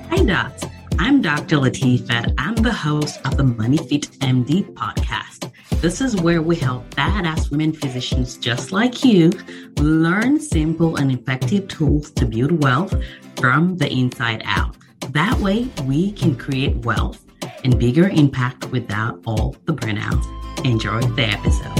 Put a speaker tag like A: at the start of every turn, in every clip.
A: Hi, Docs. I'm Dr. Latifat. I'm the host of the Money Fit MD podcast. This is where we help badass women physicians just like you learn simple and effective tools to build wealth from the inside out. That way, we can create wealth and bigger impact without all the burnout. Enjoy the episode.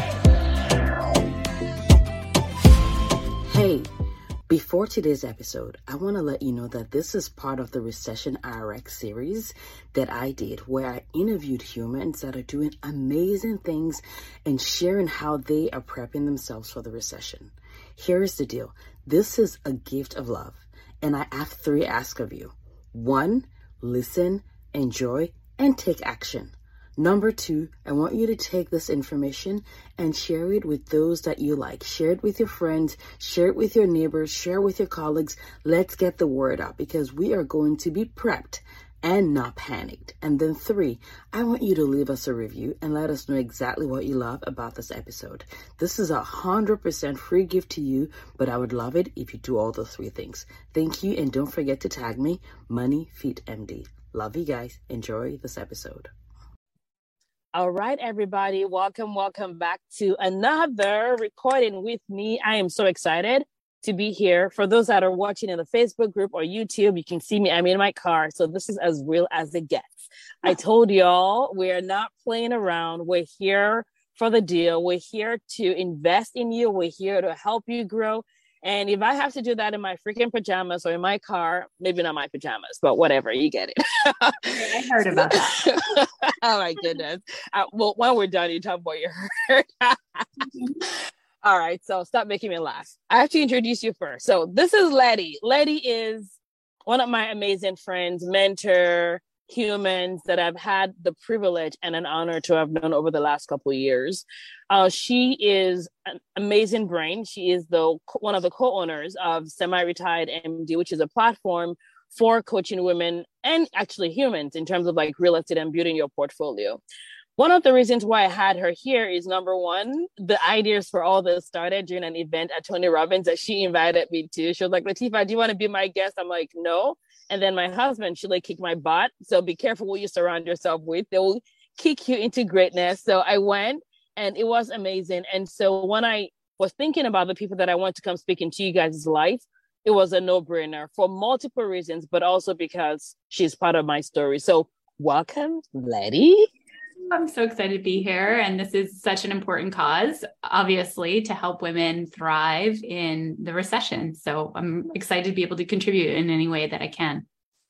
B: Hey, before today's episode, I want to let you know that this is part of the Recession RX series that I did, where I interviewed humans that are doing amazing things and sharing how they are prepping themselves for the recession. Here is the deal. This is a gift of love, and I have 3 asks of you. 1, listen, enjoy, and take action. Number 2, I want you to take this information and share it with those that you like. Share it with your friends, share it with your neighbors, share it with your colleagues. Let's get the word out because we are going to be prepped and not panicked. And then 3, I want you to leave us a review and let us know exactly what you love about this episode. This is 100% free gift to you, but I would love it if you do all the 3 things. Thank you, and don't forget to tag me, Money Fit MD. Love you guys. Enjoy this episode.
C: All right, everybody. Welcome back to another recording with me. I am so excited to be here. For those that are watching in the Facebook group or YouTube, you can see me. I'm in my car. So this is as real as it gets. I told y'all we're not playing around. We're here for the deal. We're here to invest in you. We're here to help you grow. And if I have to do that in my freaking pajamas or in my car, maybe not my pajamas, but whatever, you get it.
D: I heard about that.
C: Oh my goodness. Well, when we're done, you talk about your hurt. All right. So stop making me laugh. I have to introduce you first. So this is Letty. Letty is one of my amazing friends, mentor, humans that I've had the privilege and an honor to have known over the last couple of years. She is an amazing brain. She is one of the co-owners of Semi-Retired MD, which is a platform for coaching women and actually humans in terms of like real estate and building your portfolio. One of the reasons why I had her here is, number one, the ideas for all this started during an event at Tony Robbins that she invited me to. She was like, Latifat, do you want to be my guest? I'm like, no. And then my husband, she like kicked my butt. So be careful what you surround yourself with. They will kick you into greatness. So I went and it was amazing. And so when I was thinking about the people that I want to come speak into you guys' life, it was a no-brainer for multiple reasons, but also because she's part of my story. So welcome, Letty.
D: I'm so excited to be here. And this is such an important cause, obviously, to help women thrive in the recession. So I'm excited to be able to contribute in any way that I can.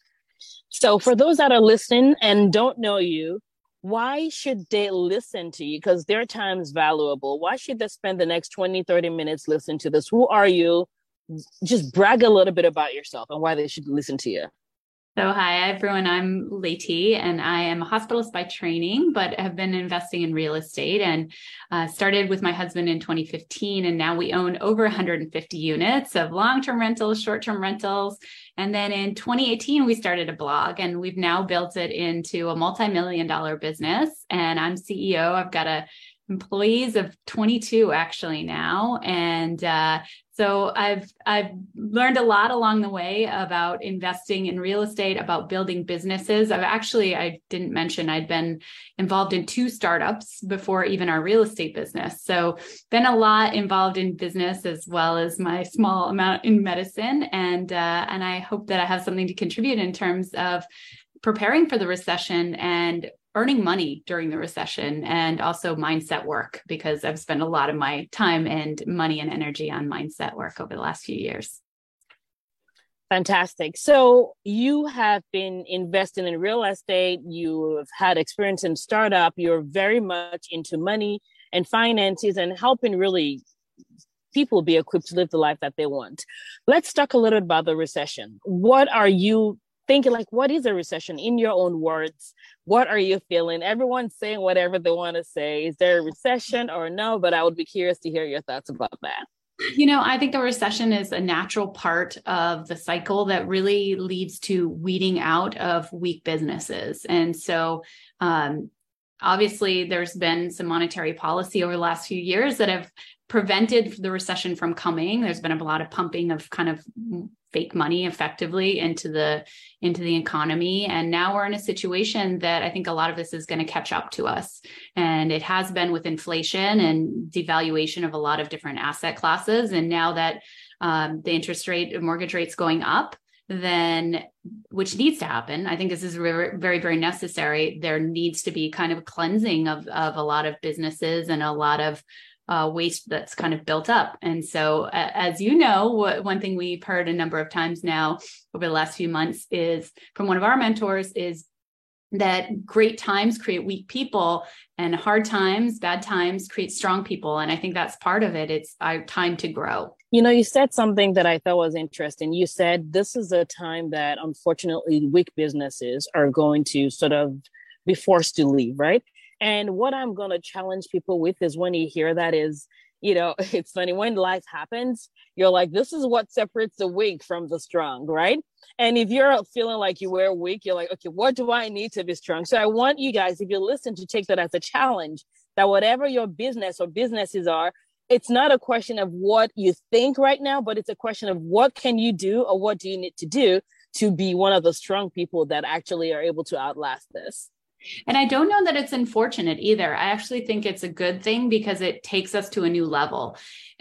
C: So for those that are listening and don't know you, why should they listen to you? Because their time is valuable. Why should they spend the next 20, 30 minutes listening to this? Who are you? Just brag a little bit about yourself and why they should listen to you.
D: So hi, everyone. I'm Leti, and I am a hospitalist by training, but have been investing in real estate and started with my husband in 2015. And now we own over 150 units of long-term rentals, short-term rentals. And then in 2018, we started a blog, and we've now built it into a multi-million-dollar business. And I'm CEO. I've got employees of 22 actually now. And so I've learned a lot along the way about investing in real estate, about building businesses. I didn't mention I'd been involved in 2 startups before even our real estate business. So been a lot involved in business as well as my small amount in medicine. And I hope that I have something to contribute in terms of preparing for the recession and earning money during the recession, and also mindset work, because I've spent a lot of my time and money and energy on mindset work over the last few years.
C: Fantastic. So you have been investing in real estate. You've had experience in startup. You're very much into money and finances and helping really people be equipped to live the life that they want. Let's talk a little about the recession. What are you thinking, like, what is a recession in your own words? What are you feeling? Everyone's saying whatever they want to say. Is there a recession or no? But I would be curious to hear your thoughts about that.
D: I think a recession is a natural part of the cycle that really leads to weeding out of weak businesses. And so obviously there's been some monetary policy over the last few years that have prevented the recession from coming. There's been a lot of pumping of kind of fake money effectively into the economy. And now we're in a situation that I think a lot of this is going to catch up to us. And it has been with inflation and devaluation of a lot of different asset classes. And now that the mortgage rate's going up, then, which needs to happen. I think this is very, very, very necessary. There needs to be kind of a cleansing of a lot of businesses and a lot of waste that's kind of built up. And so, as you know, one thing we've heard a number of times now over the last few months is from one of our mentors is that great times create weak people and hard times, bad times create strong people. And I think that's part of it. It's our time to grow.
C: You know, you said something that I thought was interesting. You said this is a time that unfortunately weak businesses are going to sort of be forced to leave, right? And what I'm going to challenge people with is when you hear that is, you know, it's funny when life happens, you're like, this is what separates the weak from the strong, right? And if you're feeling like you were weak, you're like, okay, what do I need to be strong? So I want you guys, if you listen, to take that as a challenge, that whatever your business or businesses are, it's not a question of what you think right now, but it's a question of what can you do or what do you need to do to be one of the strong people that actually are able to outlast this.
D: And I don't know that it's unfortunate either. I actually think it's a good thing because it takes us to a new level.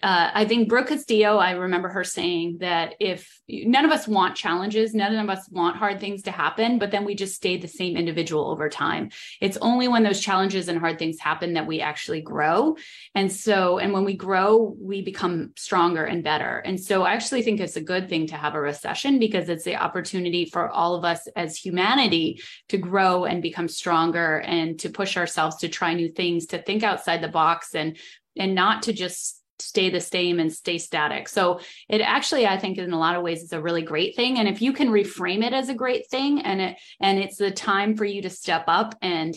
D: I think Brooke Castillo, I remember her saying that if none of us want challenges, none of us want hard things to happen, but then we just stay the same individual over time. It's only when those challenges and hard things happen that we actually grow. And when we grow, we become stronger and better. And so I actually think it's a good thing to have a recession because it's the opportunity for all of us as humanity to grow and become stronger and to push ourselves to try new things, to think outside the box and not to just stay the same and stay static. So it actually, I think in a lot of ways, is a really great thing. And if you can reframe it as a great thing and it's the time for you to step up and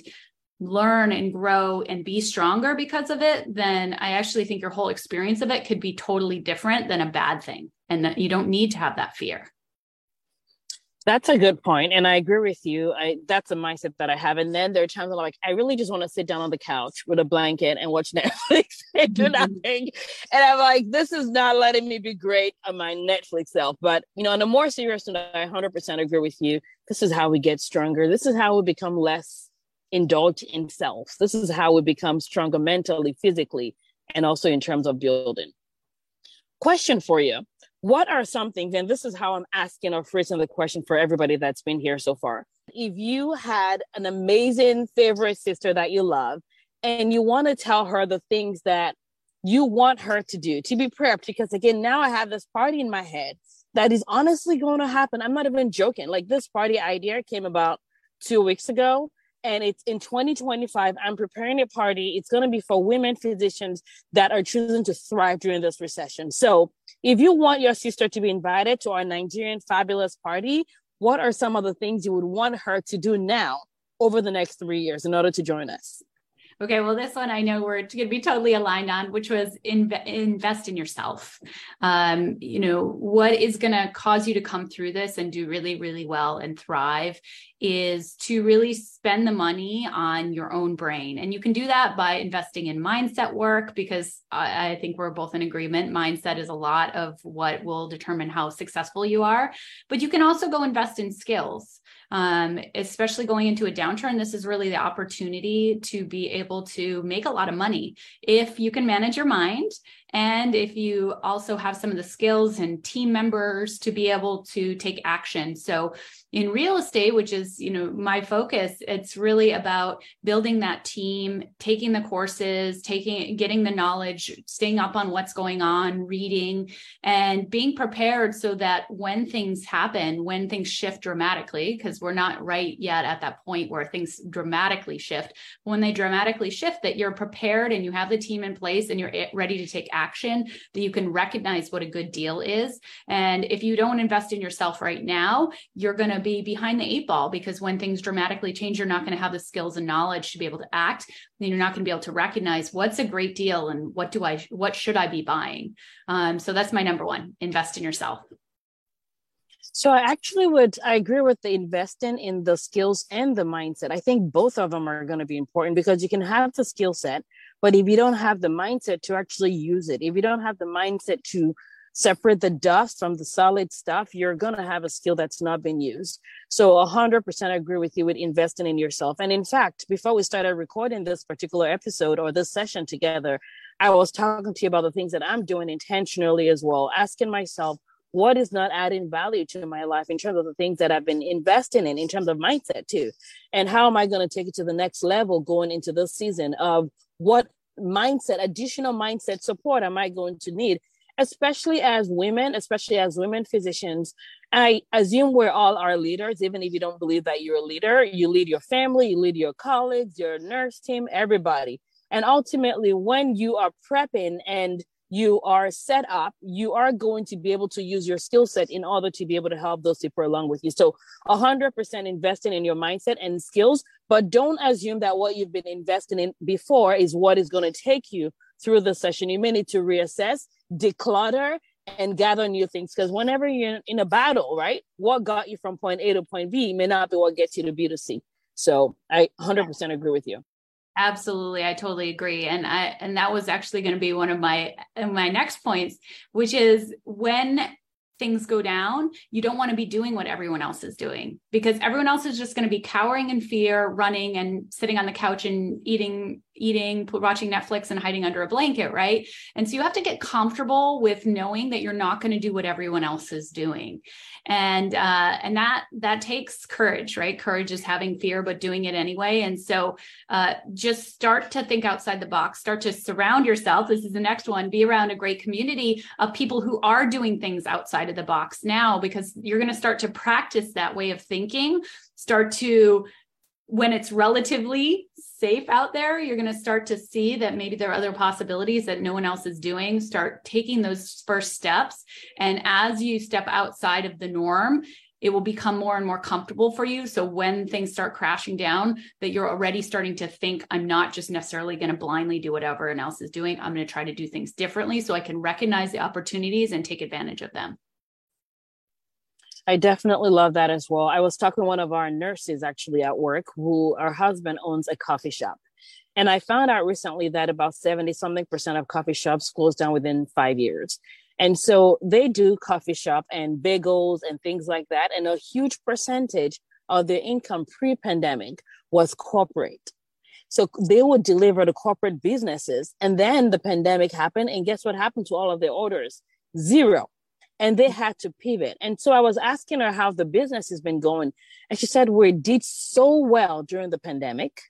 D: learn and grow and be stronger because of it, then I actually think your whole experience of it could be totally different than a bad thing. And that you don't need to have that fear.
C: That's a good point. And I agree with you. That's a mindset that I have. And then there are times I'm like, I really just want to sit down on the couch with a blanket and watch Netflix and do nothing. And I'm like, this is not letting me be great on my Netflix self. But, you know, on a more serious note, I 100% agree with you. This is how we get stronger. This is how we become less indulged in self. This is how we become stronger mentally, physically, and also in terms of building. Question for you. What are some things, and this is how I'm asking or phrasing the question for everybody that's been here so far. If you had an amazing favorite sister that you love, and you want to tell her the things that you want her to do, to be prepped, because again, now I have this party in my head that is honestly going to happen. I'm not even joking. Like this party idea came about 2 weeks ago. And it's in 2025, I'm preparing a party. It's going to be for women physicians that are choosing to thrive during this recession. So if you want your sister to be invited to our Nigerian Fabulous party, what are some of the things you would want her to do now over the next 3 years in order to join us?
D: Okay, well, this one I know we're going to be totally aligned on, which was invest in yourself. You know, what is going to cause you to come through this and do really, really well and thrive is to really spend the money on your own brain. And you can do that by investing in mindset work, because I think we're both in agreement. Mindset is a lot of what will determine how successful you are. But you can also go invest in skills. Especially going into a downturn, this is really the opportunity to be able to make a lot of money if you can manage your mind. And if you also have some of the skills and team members to be able to take action. So in real estate, which is, you know, my focus, it's really about building that team, taking the courses, getting the knowledge, staying up on what's going on, reading, and being prepared so that when things happen, when things shift dramatically, because we're not right yet at that point where things dramatically shift, when they dramatically shift, that you're prepared and you have the team in place and you're ready to take action, that you can recognize what a good deal is. And if you don't invest in yourself right now, you're going to be behind the 8 ball, because when things dramatically change, you're not going to have the skills and knowledge to be able to act. Then you're not going to be able to recognize what's a great deal and what should I be buying. So that's my number one, invest in yourself.
C: So I agree with the investing in the skills and the mindset. I think both of them are going to be important, because you can have the skill set, but if you don't have the mindset to actually use it, if you don't have the mindset to separate the dust from the solid stuff, you're going to have a skill that's not been used. So 100% agree with you with investing in yourself. And in fact, before we started recording this particular episode or this session together, I was talking to you about the things that I'm doing intentionally as well, asking myself, what is not adding value to my life in terms of the things that I've been investing in terms of mindset too? And how am I going to take it to the next level going into this season of what mindset, additional mindset support am I going to need? Especially as women physicians. I assume we're all our leaders, even if you don't believe that you're a leader. You lead your family, you lead your colleagues, your nurse team, everybody. And ultimately, when you are prepping and you are set up, you are going to be able to use your skill set in order to be able to help those people along with you. So 100% investing in your mindset and skills, but don't assume that what you've been investing in before is what is going to take you through the session. You may need to reassess, declutter, and gather new things, because whenever you're in a battle, right, what got you from point A to point B may not be what gets you to B to C. So I 100% agree with you.
D: Absolutely. I totally agree. And that was actually going to be one of my next points, which is when things go down, you don't want to be doing what everyone else is doing, because everyone else is just going to be cowering in fear, running and sitting on the couch and eating, watching Netflix and hiding under a blanket. Right. And so you have to get comfortable with knowing that you're not going to do what everyone else is doing. And that takes courage, right? Courage is having fear, but doing it anyway. And so just start to think outside the box, start to surround yourself. This is the next one, be around a great community of people who are doing things outside of the box now, because you're going to start to practice that way of thinking, start to, when it's relatively safe out there, you're going to start to see that maybe there are other possibilities that no one else is doing. Start taking those first steps. And as you step outside of the norm, it will become more and more comfortable for you. So when things start crashing down, that you're already starting to think, I'm not just necessarily going to blindly do what everyone else is doing. I'm going to try to do things differently so I can recognize the opportunities and take advantage of them.
C: I definitely love that as well. I was talking to one of our nurses actually at work, who her husband owns a coffee shop. And I found out recently that about 70% of coffee shops closed down within 5 years. And so they do coffee shop and bagels and things like that. And a huge percentage of their income pre-pandemic was corporate. So they would deliver to corporate businesses. And then the pandemic happened. And guess what happened to all of their orders? Zero. And they had to pivot. And so I was asking her how the business has been going. And she said, we did so well during the pandemic.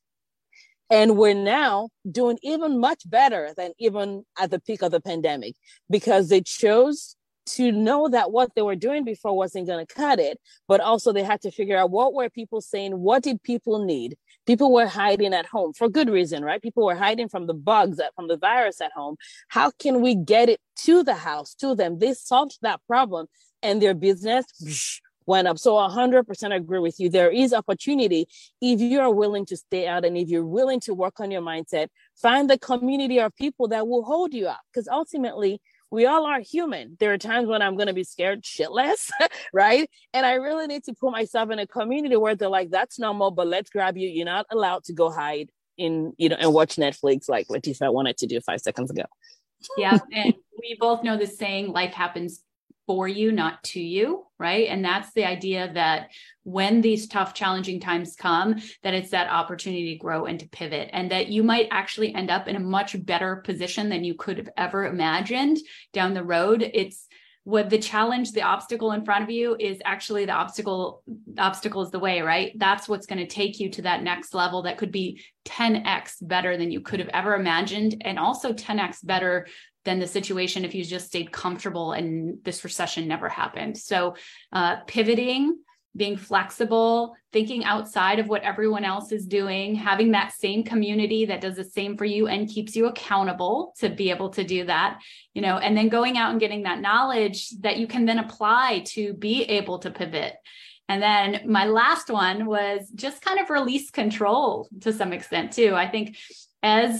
C: And we're now doing even much better than even at the peak of the pandemic, because they chose to know that what they were doing before wasn't going to cut it. But also they had to figure out, what were people saying? What did people need? People were hiding at home for good reason, right? People were hiding from the bugs, from the virus at home. How can we get it to the house, to them? They solved that problem and their business went up. So 100% agree with you. There is opportunity if you are willing to stay out, and if you're willing to work on your mindset. Find the community of people that will hold you up, because ultimately we all are human. There are times when I'm going to be scared shitless, right? And I really need to put myself in a community where they're like, that's normal, but let's grab you. You're not allowed to go hide and watch Netflix like Latifah wanted to do 5 seconds ago.
D: Yeah. And we both know the saying, life happens for you, not to you, right? And that's the idea that when these tough, challenging times come, that it's that opportunity to grow and to pivot, and that you might actually end up in a much better position than you could have ever imagined down the road. It's what the challenge, the obstacle in front of you is actually the obstacle is the way, right? That's what's going to take you to that next level that could be 10x better than you could have ever imagined, and also 10x better than the situation if you just stayed comfortable and this recession never happened. So pivoting, being flexible, thinking outside of what everyone else is doing, having that same community that does the same for you and keeps you accountable to be able to do that, and then going out and getting that knowledge that you can then apply to be able to pivot. And then my last one was just kind of release control to some extent too. I think as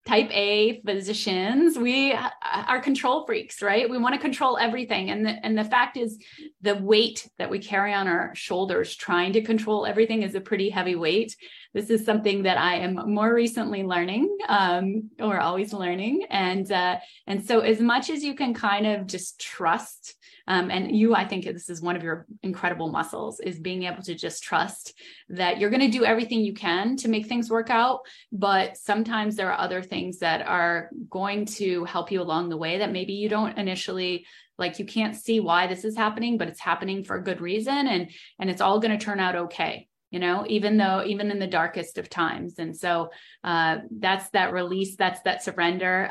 D: type A physicians, we are control freaks, right? We want to control everything. And the fact is, the weight that we carry on our shoulders trying to control everything is a pretty heavy weight. This is something that I am more recently learning, or always learning. And so as much as you can kind of just trust, I think this is one of your incredible muscles, is being able to just trust that you're going to do everything you can to make things work out. But sometimes there are other things that are going to help you along the way that maybe you don't initially, like, you can't see why this is happening, but it's happening for a good reason. And it's all going to turn out okay, even in the darkest of times. And so that's that release, that's that surrender.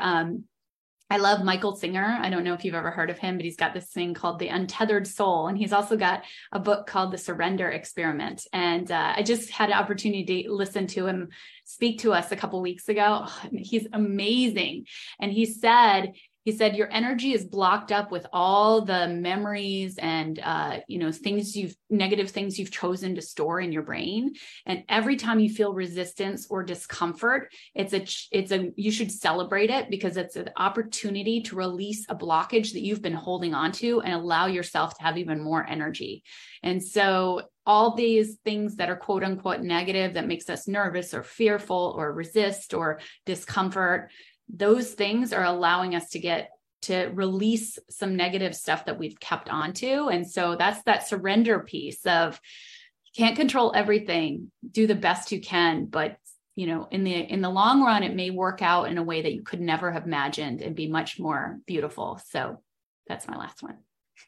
D: I love Michael Singer. I don't know if you've ever heard of him, but he's got this thing called The Untethered Soul. And he's also got a book called The Surrender Experiment. And I just had an opportunity to listen to him speak to us a couple of weeks ago. Oh, he's amazing. And he said, your energy is blocked up with all the memories and, negative things you've chosen to store in your brain. And every time you feel resistance or discomfort, you should celebrate it, because it's an opportunity to release a blockage that you've been holding on to and allow yourself to have even more energy. And so all these things that are quote unquote negative, that makes us nervous or fearful or resist or discomfort, those things are allowing us to release some negative stuff that we've kept onto. And so that's that surrender piece of, you can't control everything, do the best you can, but in the long run, it may work out in a way that you could never have imagined and be much more beautiful. So that's my last one.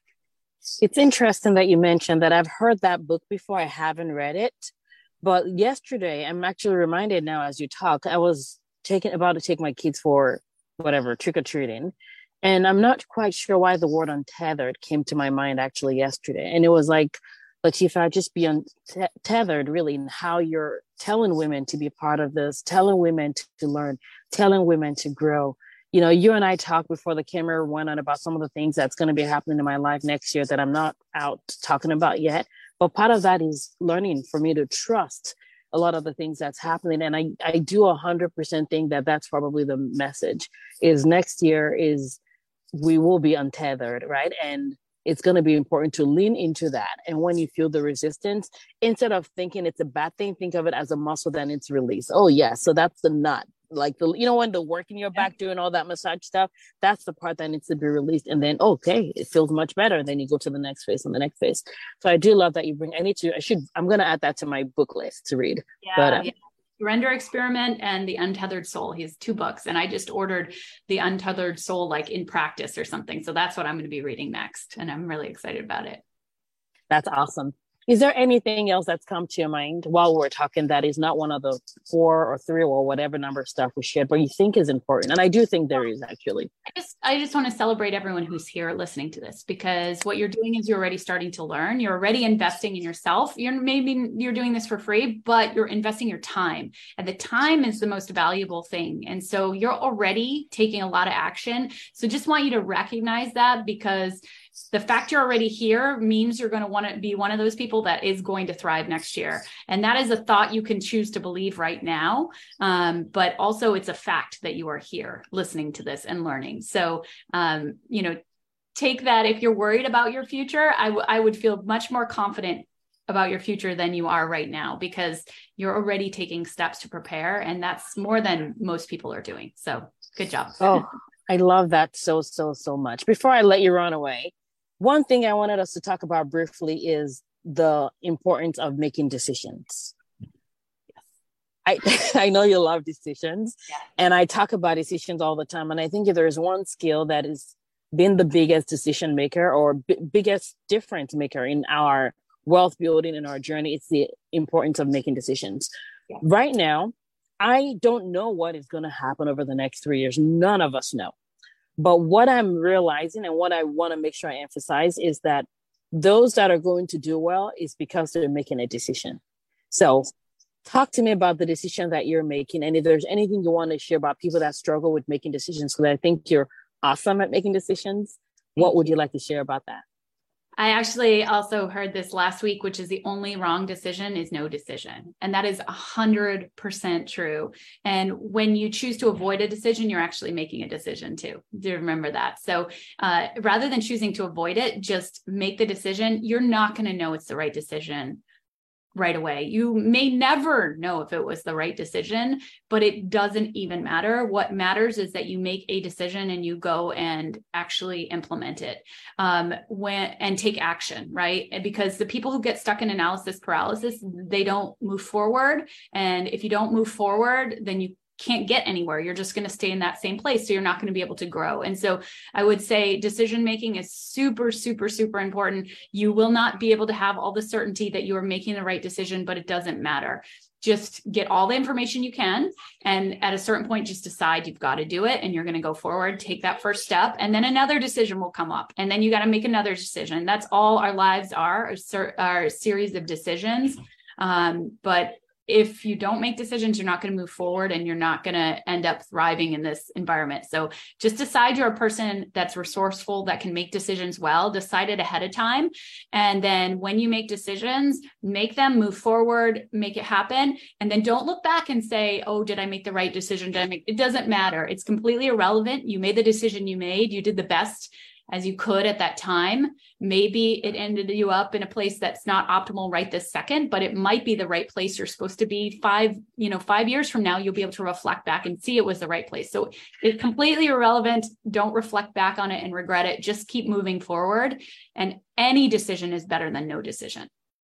C: It's interesting that you mentioned that. I've heard that book before. I haven't read it, but yesterday, I'm actually reminded now as you talk, I was about to take my kids for whatever, trick-or-treating. And I'm not quite sure why the word untethered came to my mind actually yesterday. And it was like, Latifah, just be untethered really in how you're telling women to be a part of this, telling women to learn, telling women to grow. You and I talked before the camera went on about some of the things that's going to be happening in my life next year that I'm not out talking about yet. But part of that is learning for me to trust a lot of the things that's happening. And I do 100% think that that's probably the message, is next year is we will be untethered, right? And it's going to be important to lean into that. And when you feel the resistance, instead of thinking it's a bad thing, think of it as a muscle that needs release. Oh yeah, so that's the nut. Like when the work in your back doing all that massage stuff, that's the part that needs to be released. And then, okay, it feels much better. Then you go to the next phase and the next phase. So I do love that you bring, I'm going to add that to my book list to read.
D: Yeah. Surrender Experiment and The Untethered Soul. He has 2 books, and I just ordered The Untethered Soul, like in practice or something. So that's what I'm going to be reading next. And I'm really excited about it.
C: That's awesome. Is there anything else that's come to your mind while we're talking that is not one of the 4 or 3 or whatever number of stuff we shared, but you think is important? And I do think there is, actually.
D: I just want to celebrate everyone who's here listening to this, because what you're doing is you're already starting to learn. You're already investing in yourself. You're doing this for free, but you're investing your time, and the time is the most valuable thing. And so you're already taking a lot of action. So just want you to recognize that, because the fact you're already here means you're going to want to be one of those people that is going to thrive next year. And that is a thought you can choose to believe right now. But also it's a fact that you are here listening to this and learning. So, take that. If you're worried about your future, I would feel much more confident about your future than you are right now, because you're already taking steps to prepare. And that's more than most people are doing. So good job.
C: Oh, I love that so much. Before I let you run away, one thing I wanted us to talk about briefly is the importance of making decisions. Yes. I know you love decisions, and I talk about decisions all the time. And I think if there is one skill that has been the biggest decision maker or biggest difference maker in our wealth building in our journey, it's the importance of making decisions. Yeah. Right now, I don't know what is going to happen over the next 3 years. None of us know. But what I'm realizing and what I want to make sure I emphasize is that those that are going to do well is because they're making a decision. So talk to me about the decision that you're making. And if there's anything you want to share about people that struggle with making decisions, because I think you're awesome at making decisions, what would you like to share about that?
D: I actually also heard this last week, which is the only wrong decision is no decision. And that is 100% true. And when you choose to avoid a decision, you're actually making a decision too. Do remember that. So rather than choosing to avoid it, just make the decision. You're not going to know it's the right decision right away. You may never know if it was the right decision, but it doesn't even matter. What matters is that you make a decision and you go and actually implement it and take action, right? Because the people who get stuck in analysis paralysis, they don't move forward. And if you don't move forward, then you can't get anywhere. You're just going to stay in that same place. So you're not going to be able to grow. And so I would say decision making is super, super, super important. You will not be able to have all the certainty that you are making the right decision, but it doesn't matter. Just get all the information you can. And at a certain point, just decide you've got to do it and you're going to go forward, take that first step. And then another decision will come up. And then you got to make another decision. That's all our lives are a series of decisions. But if you don't make decisions, you're not going to move forward and you're not going to end up thriving in this environment. So just decide you're a person that's resourceful, that can make decisions well, decide it ahead of time. And then when you make decisions, make them, move forward, make it happen. And then don't look back and say, oh, did I make the right decision? It doesn't matter. It's completely irrelevant. You made the decision you made. You did the best as you could at that time. Maybe it ended you up in a place that's not optimal right this second, but it might be the right place you're supposed to be 5 years from now. You'll be able to reflect back and see it was the right place. So it's completely irrelevant. Don't reflect back on it and regret it. Just keep moving forward. And any decision is better than no decision.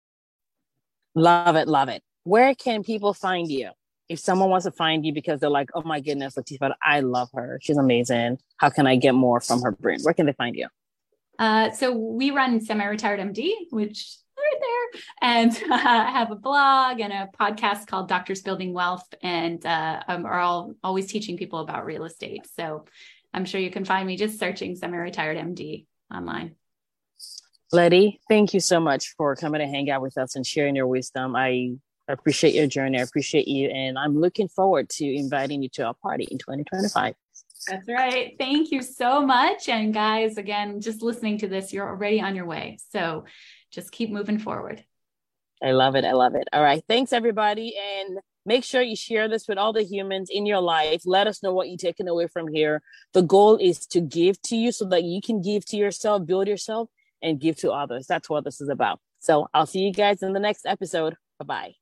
B: Love it. Love it. Where can people find you? If someone wants to find you because they're like, oh my goodness, Latifah, I love her. She's amazing. How can I get more from her brand? Where can they find you?
D: So we run Semi-Retired MD, which is right there, and I have a blog and a podcast called Doctors Building Wealth, and are always teaching people about real estate. So I'm sure you can find me just searching Semi-Retired MD online.
B: Letty, thank you so much for coming to hang out with us and sharing your wisdom. I appreciate your journey. I appreciate you. And I'm looking forward to inviting you to our party in 2025.
D: That's right. Thank you so much. And guys, again, just listening to this, you're already on your way. So just keep moving forward.
B: I love it. I love it. All right. Thanks, everybody. And make sure you share this with all the humans in your life. Let us know what you're taking away from here. The goal is to give to you so that you can give to yourself, build yourself, and give to others. That's what this is about. So I'll see you guys in the next episode. Bye-bye.